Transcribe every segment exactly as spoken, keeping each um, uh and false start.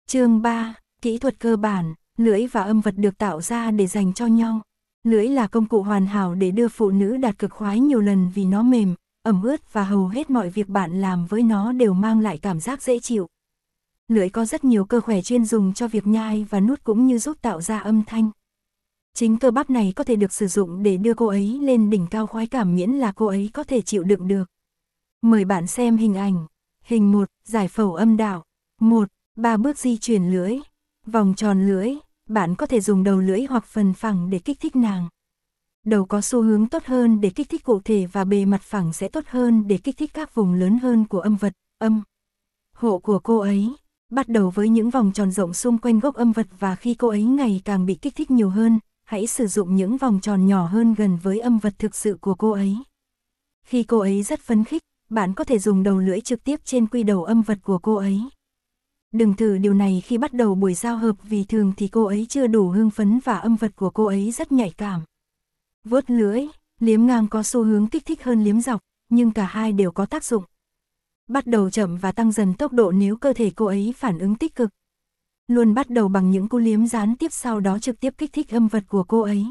Chương ba, kỹ thuật cơ bản, lưỡi và âm vật được tạo ra để dành cho nhau. Lưỡi là công cụ hoàn hảo để đưa phụ nữ đạt cực khoái nhiều lần vì nó mềm, ẩm ướt và hầu hết mọi việc bạn làm với nó đều mang lại cảm giác dễ chịu. Lưỡi có rất nhiều cơ khỏe chuyên dùng cho việc nhai và nuốt cũng như giúp tạo ra âm thanh. Chính cơ bắp này có thể được sử dụng để đưa cô ấy lên đỉnh cao khoái cảm miễn là cô ấy có thể chịu đựng được. Mời bạn xem hình ảnh. Hình một, giải phẫu âm đạo. một. Ba bước di chuyển lưỡi. Vòng tròn lưỡi, bạn có thể dùng đầu lưỡi hoặc phần phẳng để kích thích nàng. Đầu có xu hướng tốt hơn để kích thích cụ thể và bề mặt phẳng sẽ tốt hơn để kích thích các vùng lớn hơn của âm vật, âm hộ của cô ấy. Bắt đầu với những vòng tròn rộng xung quanh gốc âm vật và khi cô ấy ngày càng bị kích thích nhiều hơn, hãy sử dụng những vòng tròn nhỏ hơn gần với âm vật thực sự của cô ấy. Khi cô ấy rất phấn khích, bạn có thể dùng đầu lưỡi trực tiếp trên quy đầu âm vật của cô ấy. Đừng thử điều này khi bắt đầu buổi giao hợp vì thường thì cô ấy chưa đủ hưng phấn và âm vật của cô ấy rất nhạy cảm. Vuốt lưỡi, liếm ngang có xu hướng kích thích hơn liếm dọc, nhưng cả hai đều có tác dụng. Bắt đầu chậm và tăng dần tốc độ nếu cơ thể cô ấy phản ứng tích cực. Luôn bắt đầu bằng những cú liếm gián tiếp sau đó trực tiếp kích thích âm vật của cô ấy.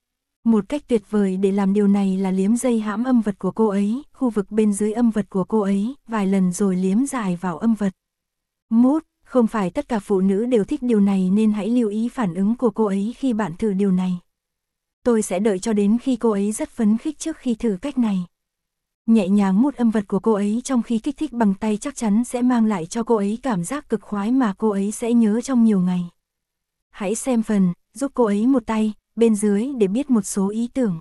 Một cách tuyệt vời để làm điều này là liếm dây hãm âm vật của cô ấy, khu vực bên dưới âm vật của cô ấy, vài lần rồi liếm dài vào âm vật. Mút, không phải tất cả phụ nữ đều thích điều này nên hãy lưu ý phản ứng của cô ấy khi bạn thử điều này. Tôi sẽ đợi cho đến khi cô ấy rất phấn khích trước khi thử cách này. Nhẹ nhàng mút âm vật của cô ấy trong khi kích thích bằng tay chắc chắn sẽ mang lại cho cô ấy cảm giác cực khoái mà cô ấy sẽ nhớ trong nhiều ngày. Hãy xem phần, giúp cô ấy một tay, bên dưới để biết một số ý tưởng.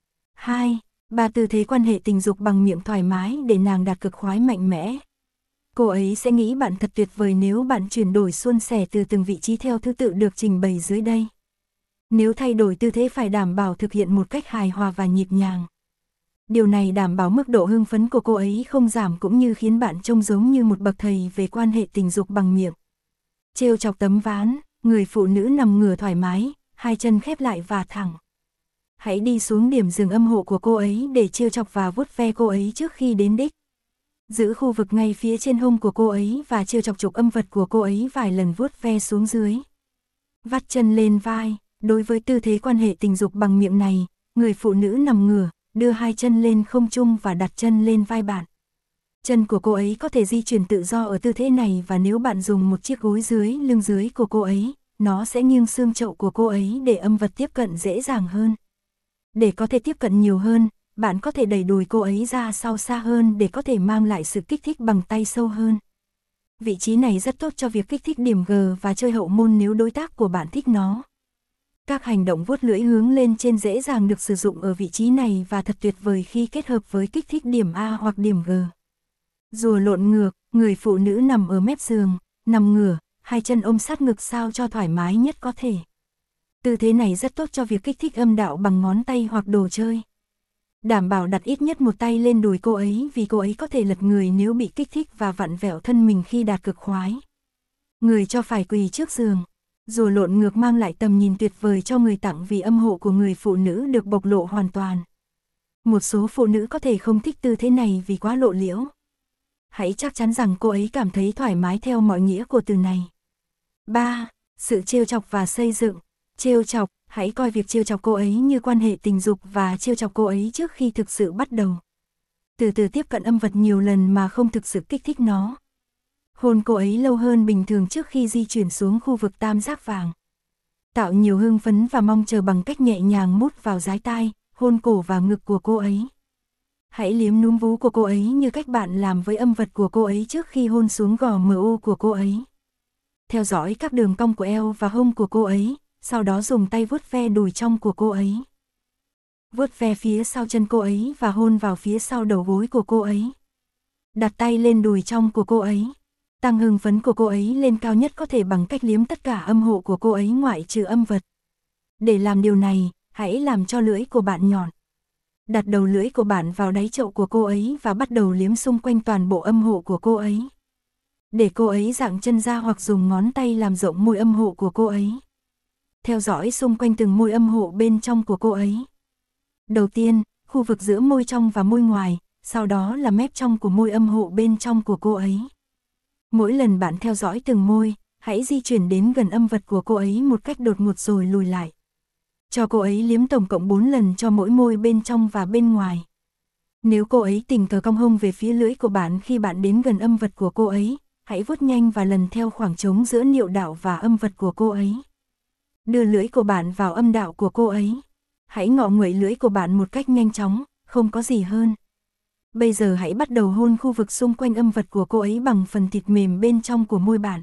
hai. Ba tư thế quan hệ tình dục bằng miệng thoải mái để nàng đạt cực khoái mạnh mẽ. Cô ấy sẽ nghĩ bạn thật tuyệt vời nếu bạn chuyển đổi suôn sẻ từ từng vị trí theo thứ tự được trình bày dưới đây. Nếu thay đổi tư thế phải đảm bảo thực hiện một cách hài hòa và nhịp nhàng. Điều này đảm bảo mức độ hưng phấn của cô ấy không giảm cũng như khiến bạn trông giống như một bậc thầy về quan hệ tình dục bằng miệng. Trêu chọc tấm ván, người phụ nữ nằm ngửa thoải mái, hai chân khép lại và thẳng. Hãy đi xuống điểm dừng âm hộ của cô ấy để trêu chọc và vuốt ve cô ấy trước khi đến đích. Giữ khu vực ngay phía trên hông của cô ấy và trêu chọc trục âm vật của cô ấy vài lần vuốt ve xuống dưới. Vắt chân lên vai, đối với tư thế quan hệ tình dục bằng miệng này, người phụ nữ nằm ngửa, đưa hai chân lên không trung và đặt chân lên vai bạn. Chân của cô ấy có thể di chuyển tự do ở tư thế này và nếu bạn dùng một chiếc gối dưới lưng dưới của cô ấy, nó sẽ nghiêng xương chậu của cô ấy để âm vật tiếp cận dễ dàng hơn. Để có thể tiếp cận nhiều hơn, bạn có thể đẩy đùi cô ấy ra sau xa hơn để có thể mang lại sự kích thích bằng tay sâu hơn. Vị trí này rất tốt cho việc kích thích điểm G và chơi hậu môn nếu đối tác của bạn thích nó. Các hành động vuốt lưỡi hướng lên trên dễ dàng được sử dụng ở vị trí này và thật tuyệt vời khi kết hợp với kích thích điểm A hoặc điểm G. Rùa lộn ngược, người phụ nữ nằm ở mép giường, nằm ngửa, hai chân ôm sát ngực sao cho thoải mái nhất có thể. Tư thế này rất tốt cho việc kích thích âm đạo bằng ngón tay hoặc đồ chơi. Đảm bảo đặt ít nhất một tay lên đùi cô ấy vì cô ấy có thể lật người nếu bị kích thích và vặn vẹo thân mình khi đạt cực khoái. Người cho phải quỳ trước giường. Rùa lộn ngược mang lại tầm nhìn tuyệt vời cho người tặng vì âm hộ của người phụ nữ được bộc lộ hoàn toàn. Một số phụ nữ có thể không thích tư thế này vì quá lộ liễu. Hãy chắc chắn rằng cô ấy cảm thấy thoải mái theo mọi nghĩa của từ này. ba. Sự trêu chọc và xây dựng. Trêu chọc, hãy coi việc trêu chọc cô ấy như quan hệ tình dục và trêu chọc cô ấy trước khi thực sự bắt đầu. Từ từ tiếp cận âm vật nhiều lần mà không thực sự kích thích nó. Hôn cô ấy lâu hơn bình thường trước khi di chuyển xuống khu vực tam giác vàng. Tạo nhiều hưng phấn và mong chờ bằng cách nhẹ nhàng mút vào dái tai, hôn cổ và ngực của cô ấy. Hãy liếm núm vú của cô ấy như cách bạn làm với âm vật của cô ấy trước khi hôn xuống gò em u của cô ấy. Theo dõi các đường cong của eo và hông của cô ấy, sau đó dùng tay vuốt ve đùi trong của cô ấy. Vuốt ve phía sau chân cô ấy và hôn vào phía sau đầu gối của cô ấy. Đặt tay lên đùi trong của cô ấy. Tăng hưng phấn của cô ấy lên cao nhất có thể bằng cách liếm tất cả âm hộ của cô ấy ngoại trừ âm vật. Để làm điều này, hãy làm cho lưỡi của bạn nhọn. Đặt đầu lưỡi của bạn vào đáy chậu của cô ấy và bắt đầu liếm xung quanh toàn bộ âm hộ của cô ấy. Để cô ấy dạng chân ra hoặc dùng ngón tay làm rộng môi âm hộ của cô ấy. Theo dõi xung quanh từng môi âm hộ bên trong của cô ấy. Đầu tiên, khu vực giữa môi trong và môi ngoài, sau đó là mép trong của môi âm hộ bên trong của cô ấy. Mỗi lần bạn theo dõi từng môi, hãy di chuyển đến gần âm vật của cô ấy một cách đột ngột rồi lùi lại. Cho cô ấy liếm tổng cộng bốn lần cho mỗi môi bên trong và bên ngoài. Nếu cô ấy tình cờ cong hông về phía lưỡi của bạn khi bạn đến gần âm vật của cô ấy, hãy vuốt nhanh và lần theo khoảng trống giữa niệu đạo và âm vật của cô ấy. Đưa lưỡi của bạn vào âm đạo của cô ấy. Hãy ngọ nguậy lưỡi của bạn một cách nhanh chóng, không có gì hơn. Bây giờ hãy bắt đầu hôn khu vực xung quanh âm vật của cô ấy bằng phần thịt mềm bên trong của môi bạn.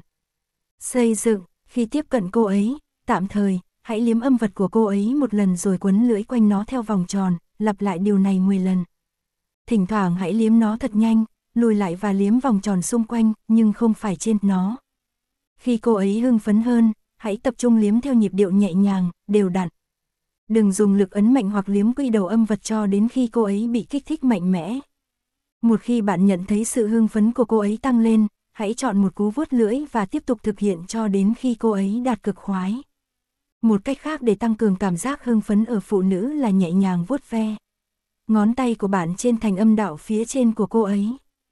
Xây dựng, khi tiếp cận cô ấy, tạm thời, hãy liếm âm vật của cô ấy một lần rồi quấn lưỡi quanh nó theo vòng tròn, lặp lại điều này mười lần. Thỉnh thoảng hãy liếm nó thật nhanh, lùi lại và liếm vòng tròn xung quanh, nhưng không phải trên nó. Khi cô ấy hưng phấn hơn, hãy tập trung liếm theo nhịp điệu nhẹ nhàng, đều đặn. Đừng dùng lực ấn mạnh hoặc liếm quy đầu âm vật cho đến khi cô ấy bị kích thích mạnh mẽ. Một khi bạn nhận thấy sự hưng phấn của cô ấy tăng lên, hãy chọn một cú vuốt lưỡi và tiếp tục thực hiện cho đến khi cô ấy đạt cực khoái. Một cách khác để tăng cường cảm giác hưng phấn ở phụ nữ là nhẹ nhàng vuốt ve ngón tay của bạn trên thành âm đạo phía trên của cô ấy.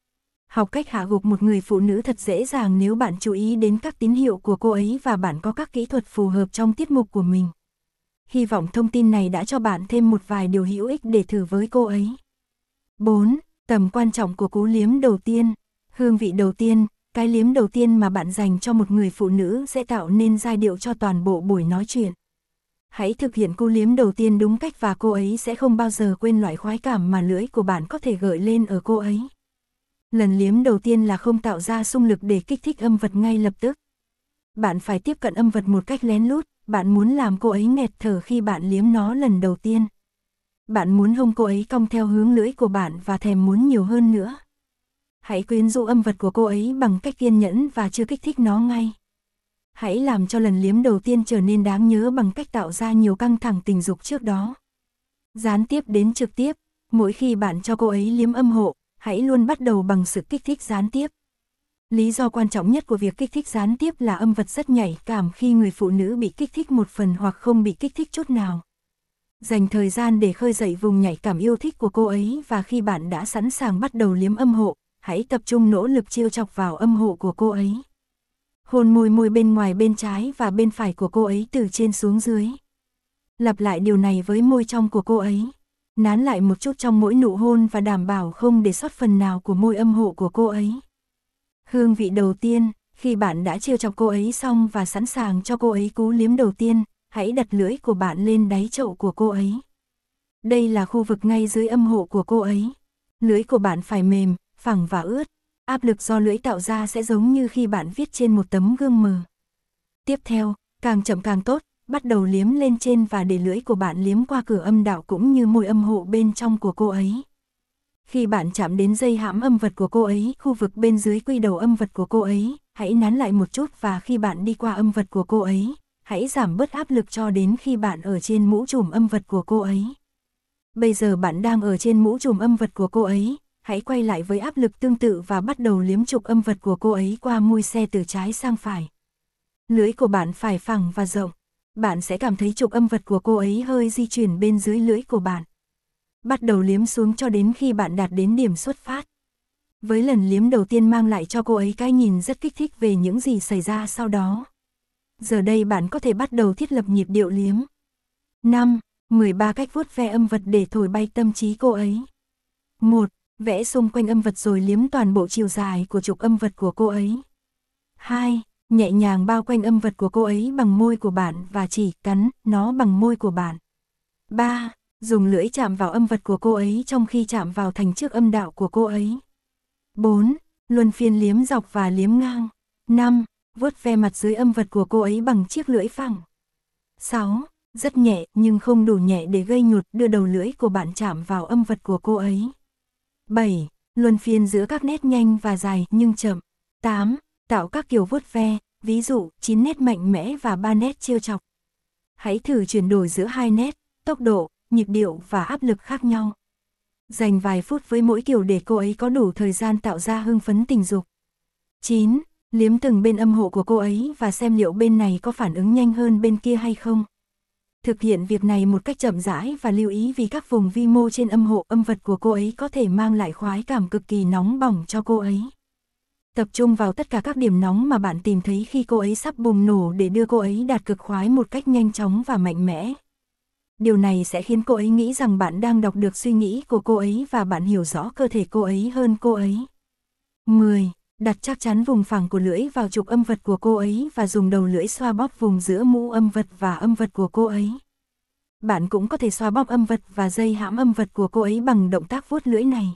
Học cách hạ gục một người phụ nữ thật dễ dàng nếu bạn chú ý đến các tín hiệu của cô ấy và bạn có các kỹ thuật phù hợp trong tiết mục của mình. Hy vọng thông tin này đã cho bạn thêm một vài điều hữu ích để thử với cô ấy. bốn. Tầm quan trọng của cú liếm đầu tiên. Hương vị đầu tiên, cái liếm đầu tiên mà bạn dành cho một người phụ nữ sẽ tạo nên giai điệu cho toàn bộ buổi nói chuyện. Hãy thực hiện cú liếm đầu tiên đúng cách và cô ấy sẽ không bao giờ quên loại khoái cảm mà lưỡi của bạn có thể gợi lên ở cô ấy. Lần liếm đầu tiên là không tạo ra xung lực để kích thích âm vật ngay lập tức. Bạn phải tiếp cận âm vật một cách lén lút, bạn muốn làm cô ấy nghẹt thở khi bạn liếm nó lần đầu tiên. Bạn muốn hông cô ấy cong theo hướng lưỡi của bạn và thèm muốn nhiều hơn nữa. Hãy quyến rũ âm vật của cô ấy bằng cách kiên nhẫn và chưa kích thích nó ngay. Hãy làm cho lần liếm đầu tiên trở nên đáng nhớ bằng cách tạo ra nhiều căng thẳng tình dục trước đó. Gián tiếp đến trực tiếp, mỗi khi bạn cho cô ấy liếm âm hộ, hãy luôn bắt đầu bằng sự kích thích gián tiếp. Lý do quan trọng nhất của việc kích thích gián tiếp là âm vật rất nhạy cảm khi người phụ nữ bị kích thích một phần hoặc không bị kích thích chút nào. Dành thời gian để khơi dậy vùng nhạy cảm yêu thích của cô ấy và khi bạn đã sẵn sàng bắt đầu liếm âm hộ, hãy tập trung nỗ lực trêu chọc vào âm hộ của cô ấy. Hôn môi môi bên ngoài bên trái và bên phải của cô ấy từ trên xuống dưới. Lặp lại điều này với môi trong của cô ấy. Nán lại một chút trong mỗi nụ hôn và đảm bảo không để sót phần nào của môi âm hộ của cô ấy. Hương vị đầu tiên, khi bạn đã trêu chọc cô ấy xong và sẵn sàng cho cô ấy cú liếm đầu tiên, hãy đặt lưỡi của bạn lên đáy chậu của cô ấy. Đây là khu vực ngay dưới âm hộ của cô ấy. Lưỡi của bạn phải mềm, phẳng và ướt. Áp lực do lưỡi tạo ra sẽ giống như khi bạn viết trên một tấm gương mờ. Tiếp theo, càng chậm càng tốt, bắt đầu liếm lên trên và để lưỡi của bạn liếm qua cửa âm đạo cũng như môi âm hộ bên trong của cô ấy. Khi bạn chạm đến dây hãm âm vật của cô ấy, khu vực bên dưới quy đầu âm vật của cô ấy, hãy nán lại một chút và khi bạn đi qua âm vật của cô ấy, hãy giảm bớt áp lực cho đến khi bạn ở trên mũ trùm âm vật của cô ấy. Bây giờ bạn đang ở trên mũ trùm âm vật của cô ấy, hãy quay lại với áp lực tương tự và bắt đầu liếm trục âm vật của cô ấy qua môi xe từ trái sang phải. Lưỡi của bạn phải phẳng và rộng. Bạn sẽ cảm thấy trục âm vật của cô ấy hơi di chuyển bên dưới lưỡi của bạn. Bắt đầu liếm xuống cho đến khi bạn đạt đến điểm xuất phát. Với lần liếm đầu tiên mang lại cho cô ấy cái nhìn rất kích thích về những gì xảy ra sau đó. Giờ đây bạn có thể bắt đầu thiết lập nhịp điệu liếm. năm. mười ba cách vuốt ve âm vật để thổi bay tâm trí cô ấy. một. Vẽ xung quanh âm vật rồi liếm toàn bộ chiều dài của trục âm vật của cô ấy. hai. Nhẹ nhàng bao quanh âm vật của cô ấy bằng môi của bạn và chỉ cắn nó bằng môi của bạn. ba. Dùng lưỡi chạm vào âm vật của cô ấy trong khi chạm vào thành trước âm đạo của cô ấy. bốn. Luân phiên liếm dọc và liếm ngang. năm. Vuốt ve mặt dưới âm vật của cô ấy bằng chiếc lưỡi phẳng. sáu. Rất nhẹ nhưng không đủ nhẹ để gây nhụt, đưa đầu lưỡi của bạn chạm vào âm vật của cô ấy. bảy. Luân phiên giữa các nét nhanh và dài nhưng chậm. tám. Tạo các kiểu vuốt ve, ví dụ chín nét mạnh mẽ và ba nét trêu chọc. Hãy thử chuyển đổi giữa hai nét, tốc độ, nhịp điệu và áp lực khác nhau. Dành vài phút với mỗi kiểu để cô ấy có đủ thời gian tạo ra hưng phấn tình dục. chín. Liếm từng bên âm hộ của cô ấy và xem liệu bên này có phản ứng nhanh hơn bên kia hay không. Thực hiện việc này một cách chậm rãi và lưu ý vì các vùng vi mô trên âm hộ âm vật của cô ấy có thể mang lại khoái cảm cực kỳ nóng bỏng cho cô ấy. Tập trung vào tất cả các điểm nóng mà bạn tìm thấy khi cô ấy sắp bùng nổ để đưa cô ấy đạt cực khoái một cách nhanh chóng và mạnh mẽ. Điều này sẽ khiến cô ấy nghĩ rằng bạn đang đọc được suy nghĩ của cô ấy và bạn hiểu rõ cơ thể cô ấy hơn cô ấy. mười. Đặt chắc chắn vùng phẳng của lưỡi vào trục âm vật của cô ấy và dùng đầu lưỡi xoa bóp vùng giữa mũ âm vật và âm vật của cô ấy. Bạn cũng có thể xoa bóp âm vật và dây hãm âm vật của cô ấy bằng động tác vuốt lưỡi này.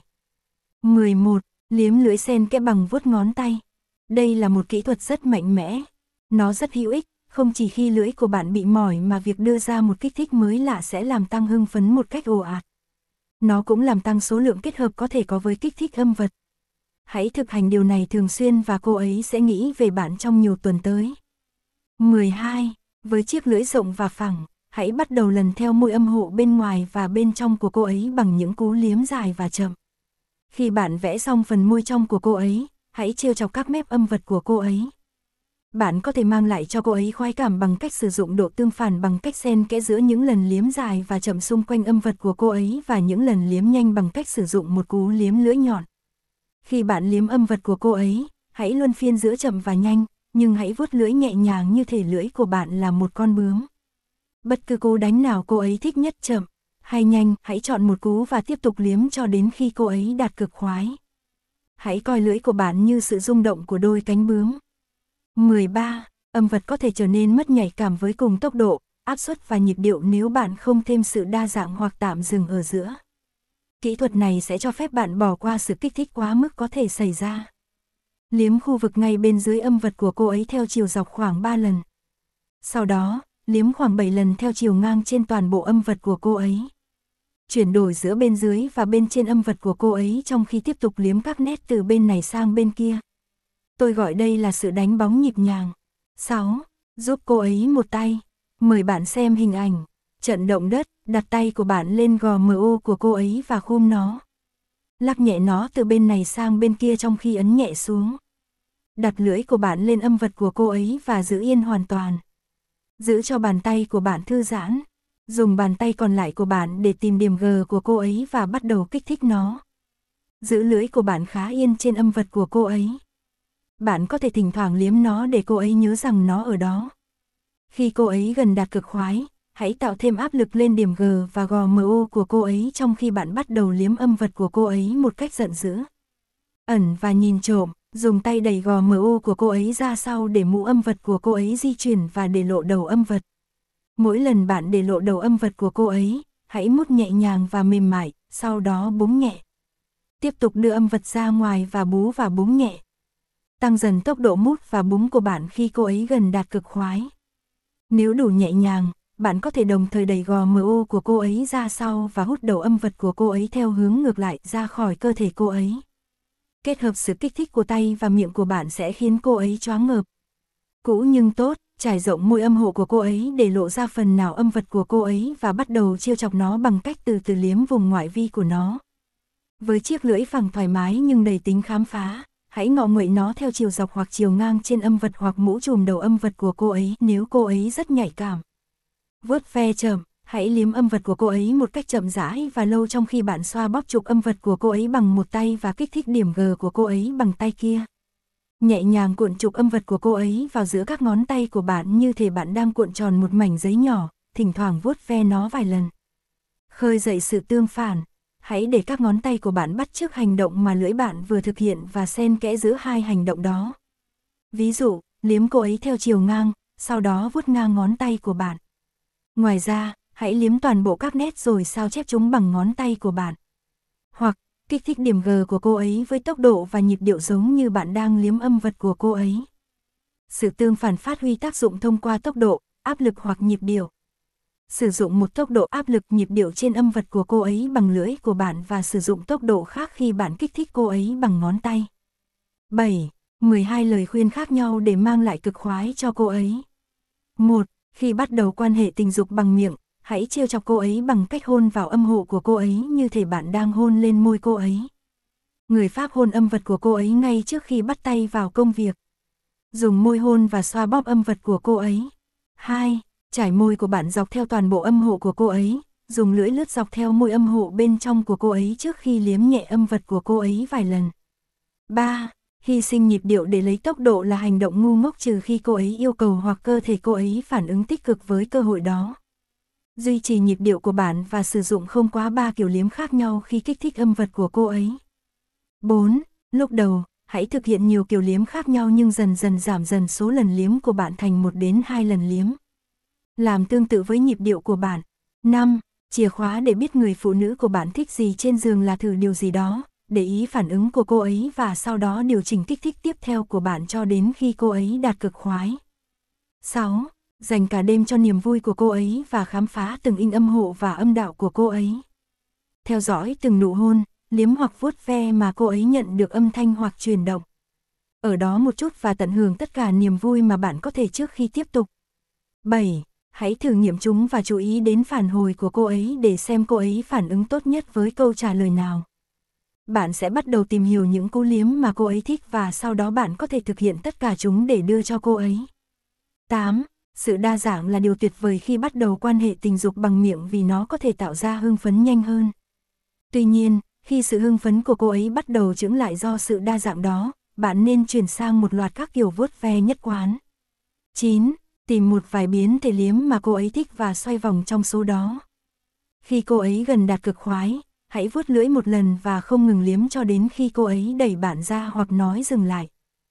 mười một. Liếm lưỡi xen kẽ bằng vuốt ngón tay. Đây là một kỹ thuật rất mạnh mẽ. Nó rất hữu ích, không chỉ khi lưỡi của bạn bị mỏi mà việc đưa ra một kích thích mới lạ sẽ làm tăng hưng phấn một cách ồ ạt. Nó cũng làm tăng số lượng kết hợp có thể có với kích thích âm vật. Hãy thực hành điều này thường xuyên và cô ấy sẽ nghĩ về bạn trong nhiều tuần tới. mười hai. Với chiếc lưỡi rộng và phẳng, hãy bắt đầu lần theo môi âm hộ bên ngoài và bên trong của cô ấy bằng những cú liếm dài và chậm. Khi bạn vẽ xong phần môi trong của cô ấy, hãy trêu chọc các mép âm vật của cô ấy. Bạn có thể mang lại cho cô ấy khoái cảm bằng cách sử dụng độ tương phản bằng cách xen kẽ giữa những lần liếm dài và chậm xung quanh âm vật của cô ấy và những lần liếm nhanh bằng cách sử dụng một cú liếm lưỡi nhọn. Khi bạn liếm âm vật của cô ấy, hãy luân phiên giữa chậm và nhanh, nhưng hãy vuốt lưỡi nhẹ nhàng như thể lưỡi của bạn là một con bướm. Bất cứ cú đánh nào cô ấy thích nhất, chậm hay nhanh, hãy chọn một cú và tiếp tục liếm cho đến khi cô ấy đạt cực khoái. Hãy coi lưỡi của bạn như sự rung động của đôi cánh bướm. mười ba. Âm vật có thể trở nên mất nhạy cảm với cùng tốc độ, áp suất và nhịp điệu nếu bạn không thêm sự đa dạng hoặc tạm dừng ở giữa. Kỹ thuật này sẽ cho phép bạn bỏ qua sự kích thích quá mức có thể xảy ra. Liếm khu vực ngay bên dưới âm vật của cô ấy theo chiều dọc khoảng ba lần. Sau đó, liếm khoảng bảy lần theo chiều ngang trên toàn bộ âm vật của cô ấy. Chuyển đổi giữa bên dưới và bên trên âm vật của cô ấy trong khi tiếp tục liếm các nét từ bên này sang bên kia. Tôi gọi đây là sự đánh bóng nhịp nhàng. sáu. Giúp cô ấy một tay. Mời bạn xem hình ảnh. Trận động đất, đặt tay của bạn lên gò em o của cô ấy và khum nó. Lắc nhẹ nó từ bên này sang bên kia trong khi ấn nhẹ xuống. Đặt lưỡi của bạn lên âm vật của cô ấy và giữ yên hoàn toàn. Giữ cho bàn tay của bạn thư giãn. Dùng bàn tay còn lại của bạn để tìm điểm G của cô ấy và bắt đầu kích thích nó. Giữ lưỡi của bạn khá yên trên âm vật của cô ấy. Bạn có thể thỉnh thoảng liếm nó để cô ấy nhớ rằng nó ở đó. Khi cô ấy gần đạt cực khoái, hãy tạo thêm áp lực lên điểm G và gò em o của cô ấy trong khi bạn bắt đầu liếm âm vật của cô ấy một cách giận dữ. Ẩn và nhìn trộm, dùng tay đẩy gò em o của cô ấy ra sau để mũ âm vật của cô ấy di chuyển và để lộ đầu âm vật. Mỗi lần bạn để lộ đầu âm vật của cô ấy, hãy mút nhẹ nhàng và mềm mại, sau đó búng nhẹ. Tiếp tục đưa âm vật ra ngoài và bú và búng nhẹ. Tăng dần tốc độ mút và búng của bạn khi cô ấy gần đạt cực khoái. Nếu đủ nhẹ nhàng, bạn có thể đồng thời đẩy gò em o của cô ấy ra sau và hút đầu âm vật của cô ấy theo hướng ngược lại ra khỏi cơ thể cô ấy. Kết hợp sự kích thích của tay và miệng của bạn sẽ khiến cô ấy choáng ngợp. Cũ nhưng tốt, trải rộng môi âm hộ của cô ấy để lộ ra phần nào âm vật của cô ấy và bắt đầu trêu chọc nó bằng cách từ từ liếm vùng ngoại vi của nó. Với chiếc lưỡi phẳng thoải mái nhưng đầy tính khám phá, hãy ngọ nguậy nó theo chiều dọc hoặc chiều ngang trên âm vật hoặc mũ trùm đầu âm vật của cô ấy nếu cô ấy rất nhạy cảm. Vuốt ve chậm, hãy liếm âm vật của cô ấy một cách chậm rãi và lâu trong khi bạn xoa bóp trục âm vật của cô ấy bằng một tay và kích thích điểm G của cô ấy bằng tay kia. Nhẹ nhàng cuộn trục âm vật của cô ấy vào giữa các ngón tay của bạn như thể bạn đang cuộn tròn một mảnh giấy nhỏ, thỉnh thoảng vuốt ve nó vài lần. Khơi dậy sự tương phản. Hãy để các ngón tay của bạn bắt chước hành động mà lưỡi bạn vừa thực hiện và xen kẽ giữa hai hành động đó. Ví dụ, liếm cô ấy theo chiều ngang, sau đó vuốt ngang ngón tay của bạn. Ngoài ra, hãy liếm toàn bộ các nét rồi sao chép chúng bằng ngón tay của bạn. Hoặc, kích thích điểm G của cô ấy với tốc độ và nhịp điệu giống như bạn đang liếm âm vật của cô ấy. Sự tương phản phát huy tác dụng thông qua tốc độ, áp lực hoặc nhịp điệu. Sử dụng một tốc độ áp lực nhịp điệu trên âm vật của cô ấy bằng lưỡi của bạn và sử dụng tốc độ khác khi bạn kích thích cô ấy bằng ngón tay. bảy. mười hai lời khuyên khác nhau để mang lại cực khoái cho cô ấy. một. Khi bắt đầu quan hệ tình dục bằng miệng, hãy trêu chọc cô ấy bằng cách hôn vào âm hộ của cô ấy như thể bạn đang hôn lên môi cô ấy. Người Pháp hôn âm vật của cô ấy ngay trước khi bắt tay vào công việc. Dùng môi hôn và xoa bóp âm vật của cô ấy. hai. Trải môi của bạn dọc theo toàn bộ âm hộ của cô ấy, dùng lưỡi lướt dọc theo môi âm hộ bên trong của cô ấy trước khi liếm nhẹ âm vật của cô ấy vài lần. ba. Hy sinh nhịp điệu để lấy tốc độ là hành động ngu ngốc trừ khi cô ấy yêu cầu hoặc cơ thể cô ấy phản ứng tích cực với cơ hội đó. Duy trì nhịp điệu của bạn và sử dụng không quá ba kiểu liếm khác nhau khi kích thích âm vật của cô ấy. bốn. Lúc đầu, hãy thực hiện nhiều kiểu liếm khác nhau nhưng dần dần giảm dần số lần liếm của bạn thành một đến hai lần liếm. Làm tương tự với nhịp điệu của bạn. năm. Chìa khóa để biết người phụ nữ của bạn thích gì trên giường là thử điều gì đó, để ý phản ứng của cô ấy và sau đó điều chỉnh kích thích tiếp theo của bạn cho đến khi cô ấy đạt cực khoái. sáu. Dành cả đêm cho niềm vui của cô ấy và khám phá từng in âm hộ và âm đạo của cô ấy. Theo dõi từng nụ hôn, liếm hoặc vuốt ve mà cô ấy nhận được âm thanh hoặc chuyển động. Ở đó một chút và tận hưởng tất cả niềm vui mà bạn có thể trước khi tiếp tục. bảy. Hãy thử nghiệm chúng và chú ý đến phản hồi của cô ấy để xem cô ấy phản ứng tốt nhất với câu trả lời nào. Bạn sẽ bắt đầu tìm hiểu những cú liếm mà cô ấy thích và sau đó bạn có thể thực hiện tất cả chúng để đưa cho cô ấy. tám. Sự đa dạng là điều tuyệt vời khi bắt đầu quan hệ tình dục bằng miệng vì nó có thể tạo ra hưng phấn nhanh hơn. Tuy nhiên, khi sự hưng phấn của cô ấy bắt đầu chững lại do sự đa dạng đó, bạn nên chuyển sang một loạt các kiểu vuốt ve nhất quán. chín. Tìm một vài biến thể liếm mà cô ấy thích và xoay vòng trong số đó. Khi cô ấy gần đạt cực khoái, hãy vuốt lưỡi một lần và không ngừng liếm cho đến khi cô ấy đẩy bạn ra hoặc nói dừng lại.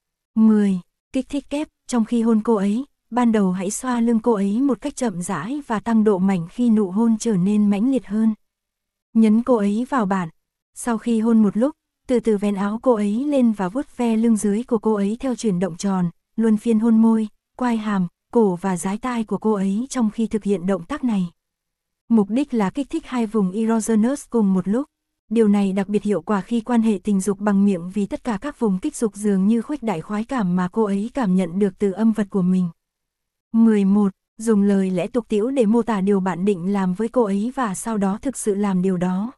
mười. Kích thích kép, trong khi hôn cô ấy, ban đầu hãy xoa lưng cô ấy một cách chậm rãi và tăng độ mảnh khi nụ hôn trở nên mãnh liệt hơn. Nhấn cô ấy vào bạn. Sau khi hôn một lúc, từ từ vén áo cô ấy lên và vuốt ve lưng dưới của cô ấy theo chuyển động tròn, luân phiên hôn môi, quai hàm, cổ và dái tai của cô ấy trong khi thực hiện động tác này. Mục đích là kích thích hai vùng erogenous cùng một lúc. Điều này đặc biệt hiệu quả khi quan hệ tình dục bằng miệng vì tất cả các vùng kích dục dường như khuếch đại khoái cảm mà cô ấy cảm nhận được từ âm vật của mình. mười một. Dùng lời lẽ tục tĩu để mô tả điều bạn định làm với cô ấy và sau đó thực sự làm điều đó.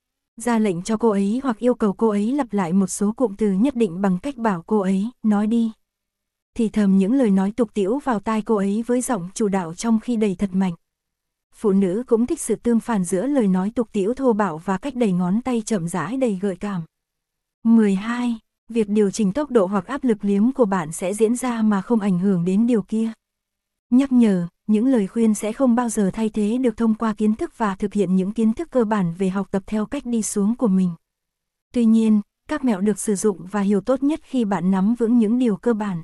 Ra lệnh cho cô ấy hoặc yêu cầu cô ấy lặp lại một số cụm từ nhất định bằng cách bảo cô ấy, nói đi. Thì thầm những lời nói tục tĩu vào tai cô ấy với giọng chủ đạo trong khi đẩy thật mạnh. Phụ nữ cũng thích sự tương phản giữa lời nói tục tĩu thô bạo và cách đẩy ngón tay chậm rãi đầy gợi cảm. mười hai. Việc điều chỉnh tốc độ hoặc áp lực liếm của bạn sẽ diễn ra mà không ảnh hưởng đến điều kia. Nhắc nhở, những lời khuyên sẽ không bao giờ thay thế được thông qua kiến thức và thực hiện những kiến thức cơ bản về học tập theo cách đi xuống của mình. Tuy nhiên, các mẹo được sử dụng và hiểu tốt nhất khi bạn nắm vững những điều cơ bản.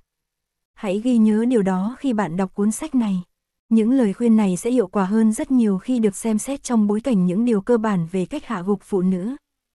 Hãy ghi nhớ điều đó khi bạn đọc cuốn sách này. Những lời khuyên này sẽ hiệu quả hơn rất nhiều khi được xem xét trong bối cảnh những điều cơ bản về cách hạ gục phụ nữ.